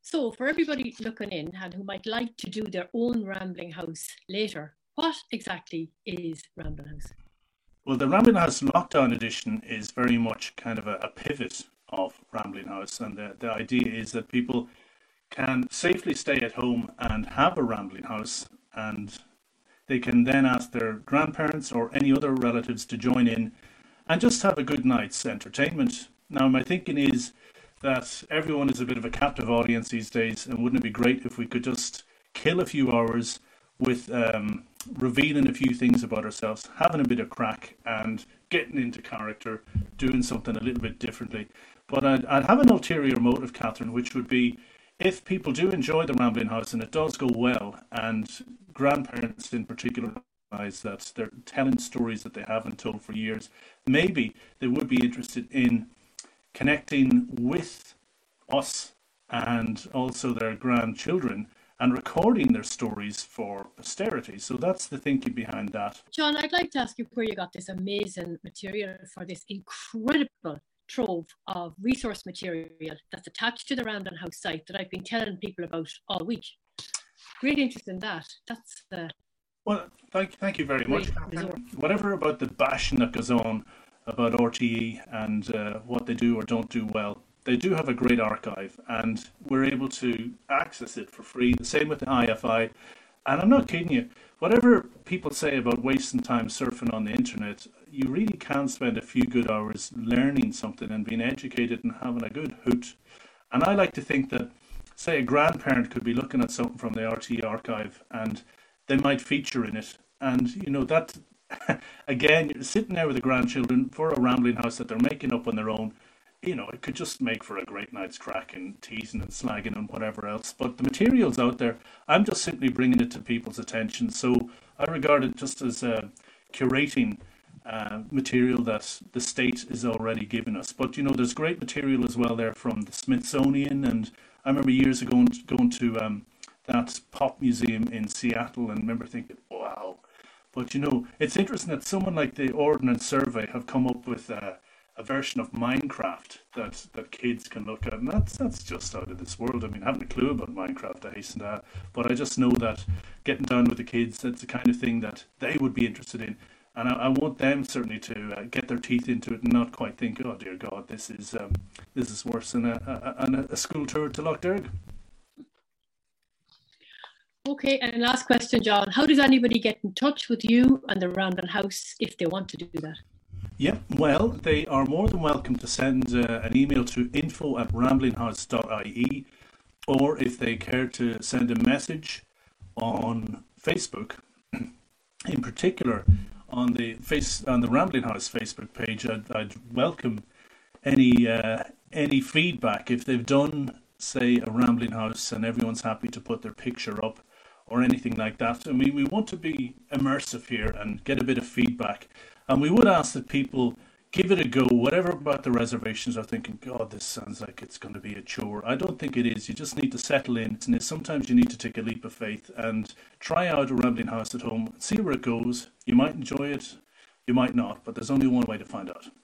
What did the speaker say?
So, for everybody looking in and who might like to do their own Rambling House later, what exactly is Rambling House? Well, the Rambling House Lockdown Edition is very much kind of a pivot of Rambling House, and the idea is that people can safely stay at home and have a Rambling House, and they can then ask their grandparents or any other relatives to join in and just have a good night's entertainment. Now, my thinking is that everyone is a bit of a captive audience these days, and wouldn't it be great if we could just kill a few hours with revealing a few things about ourselves, having a bit of crack, and getting into character, doing something a little bit differently. But I'd have an ulterior motive, Catherine, which would be if people do enjoy the Rambling House and it does go well, and grandparents in particular realize that they're telling stories that they haven't told for years, maybe they would be interested in connecting with us and also their grandchildren and recording their stories for posterity. So that's the thinking behind that. John, I'd like to ask you where you got this amazing material for this incredible trove of resource material that's attached to the Rambling House site that I've been telling people about all week. Great interest in that. That's Well, thank you very much. Whatever about the bashing that goes on about RTE and what they do or don't do well, they do have a great archive, and we're able to access it for free. The same with the IFI. And I'm not kidding you, whatever people say about wasting time surfing on the internet, you really can spend a few good hours learning something and being educated and having a good hoot. And I like to think that, say, a grandparent could be looking at something from the RTE archive and they might feature in it. And, you know, that, again, you're sitting there with the grandchildren for a Rambling House that they're making up on their own. You know, it could just make for a great night's crack and teasing and slagging and whatever else. But the material's out there. I'm just simply bringing it to people's attention. So I regard it just as curating material that the state is already giving us. But, you know, there's great material as well there from the Smithsonian. And I remember years ago going to that pop museum in Seattle and remember thinking, wow. But, you know, it's interesting that someone like the Ordnance Survey have come up with a version of Minecraft that kids can look at, and that's just out of this world. I mean, I haven't a clue about Minecraft, I hasten to add, but I just know that getting down with the kids, that's the kind of thing that they would be interested in, and I want them certainly to get their teeth into it and not quite think, oh dear God, this is worse than a school tour to Lough Derg. okay. And last question, John. How does anybody get in touch with you and the Rambling House if they want to do that? Yeah, well, they are more than welcome to send an email to info@ramblinghouse.ie, or if they care to send a message on Facebook, in particular on the Rambling House Facebook page, I'd welcome any feedback if they've done, say, a Rambling House and everyone's happy to put their picture up or anything like that. I mean, we want to be immersive here and get a bit of feedback. And we would ask that people give it a go, whatever about the reservations are thinking, God, this sounds like it's going to be a chore. I don't think it is. You just need to settle in. And sometimes you need to take a leap of faith and try out a Rambling House at home, see where it goes. You might enjoy it, you might not, but there's only one way to find out.